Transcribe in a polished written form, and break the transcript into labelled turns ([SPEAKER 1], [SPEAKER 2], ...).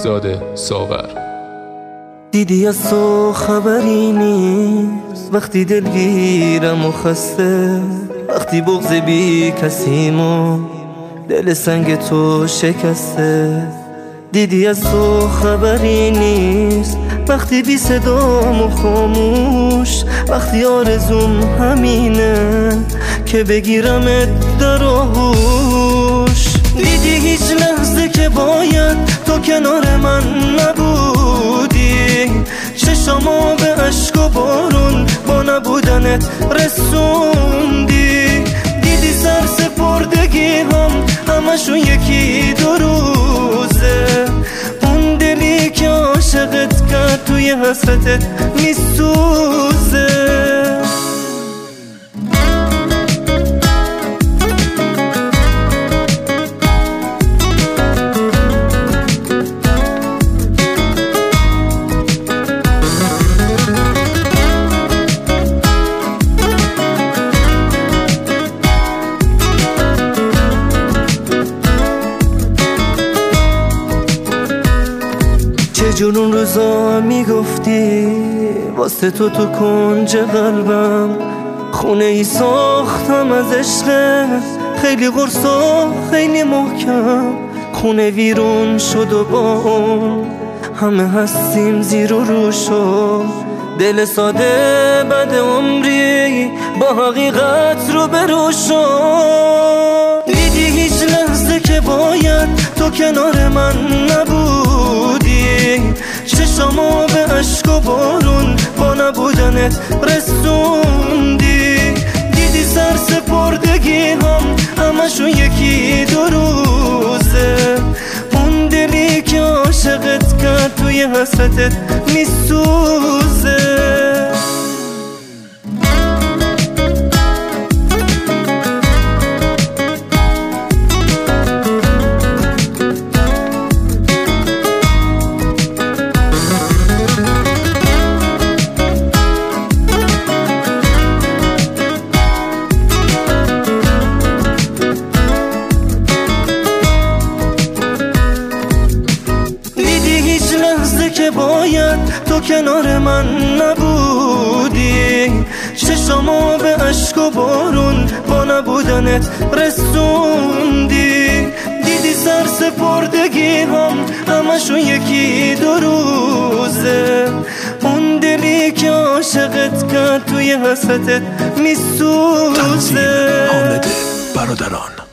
[SPEAKER 1] بهزاد ساغر.
[SPEAKER 2] دیدی از تو خبری نیست، وقتی دلگیرم و خسته، وقتی بغض بی کسیمو دل سنگ تو شکسته. دیدی از تو خبری نیست، وقتی بی صدام و خاموش، وقتی آرزوم همینه که بگیرمت در آغوش. دیدی هیچ لحظه که باید تو کنار من نبودی، چشمو به عشق و بارون با نبودنت رسوندی. دیدی سرسپردگی همشون یکی دو روزه، اون دلی که عاشقت کرد توی حسرتت میسوزه. چجور اون روزا میگفتی واسه تو کنج قلبم خونه ای ساختم از عشقت، خیلی قرص و خیلی محکم. خونه ویرون شد و با اون همه هستیم زیر و رو شد. دل ساده بعد عمری با حقیقت رو برو شد. دیدی هیچ لحظه که باید تو کنار من نبودی، چشمو به عشق و بارون با نبودنت رسوندی. دیدی سرسپردگی همشون یکی دو روزه، اون دلی که عاشقت کرد توی حسرتت میسوزه. که باید تو کنار من نبودی، چشمو به عشق و بارون با نبودنت رسوندی. دیدی سرسپردگی همشون یکی دو روزه، اون دلی که عاشقت کرد توی حسرتت میسوزه.
[SPEAKER 3] تنظیم حامد برادران.